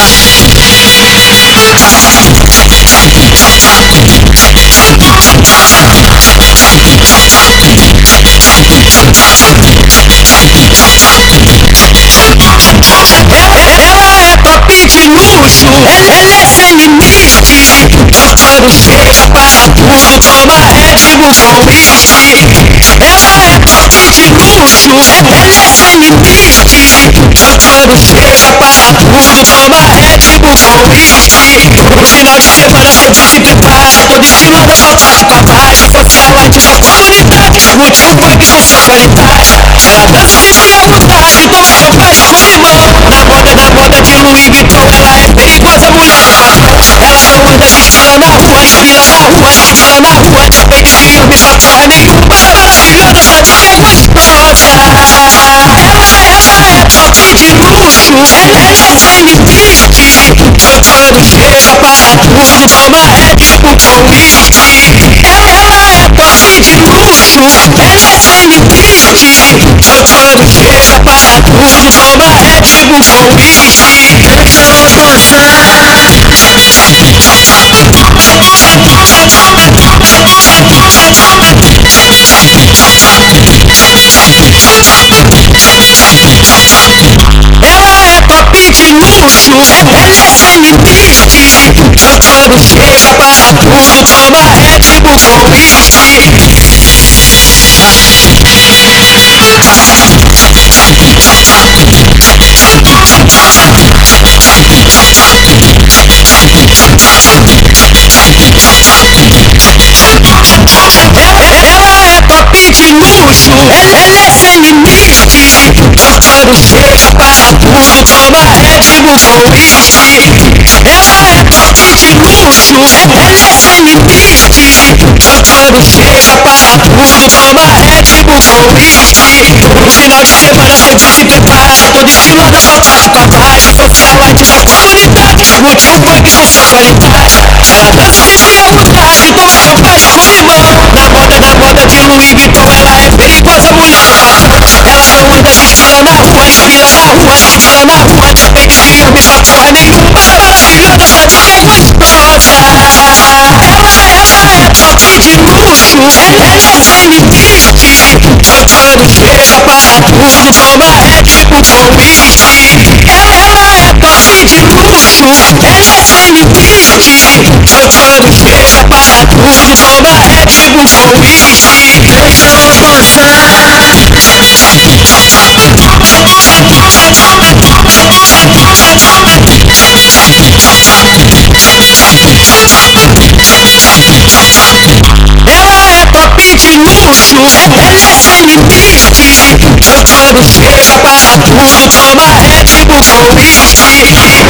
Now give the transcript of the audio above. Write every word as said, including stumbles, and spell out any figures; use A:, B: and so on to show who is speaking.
A: luxo, ela é sem limite. Eu quero chega para tudo, toma Red Bull com whisky. Ela é top de luxo, ela é sem limite. Eu quero chega para tudo, toma Red Bull com whisky. No final de semana sempre se prepara, todo estilosa, só tá de contagem. Socialite na comunidade, curte o funk com sua qualidade. Ela dança sem se arrudar e toma champanhe com limão. Na moda, na moda de Louis Vuitton, ela é perigosa, mulher do patrão. Ela não anda de estrela na rua, estrela na rua, estrela na rua. Fake filme, só porra nenhuma, maravilhosa, só de ser gostosa. Ela, ela é top de luxo, ela é sem limite. Cantando chega para tudo, toma Red Bull com whisky. Ela, ela é top de luxo, ela é sem limite. Cantando chega para tudo, toma Red Bull com whisky.
B: Então
A: Ela é top de luxo, ela é sem limite. Cantando chega para tudo, toma Red Bull com whisky. Ela é top de luxo, ela é sem limite. Cantando chega para tudo, toma Red Bull com whisky. Ela é top de luxo, ela é sem limite. Cantando chega para tudo, toma Red Bull com whisky. No final de semana sempre se prepara, todo estilosa, só tá de contagem. Socialite na comunidade, curte o funk com sua qualidade. Ela dança sem se arrudar e toma champanhe com limão. Na moda, na moda de Louis Vuitton, ela é perigosa, mulher do patrão. Ela não anda de estrela na rua, estrela na rua, estrela na rua. Fake filme, só porra nenhuma, maravilhosa, só de ser gostosa. Ela, ela é top de luxo, ela é sem limite. Cantando chega para tudo, toma Red Bull com whisky. Ela é top de luxo, ela é sem limite. Cantando chega para tudo, toma Red Bull com whisky. Ela é top de luxo, ela é sem limite. Cantando chega para tudo, toma Red Bull com whisky.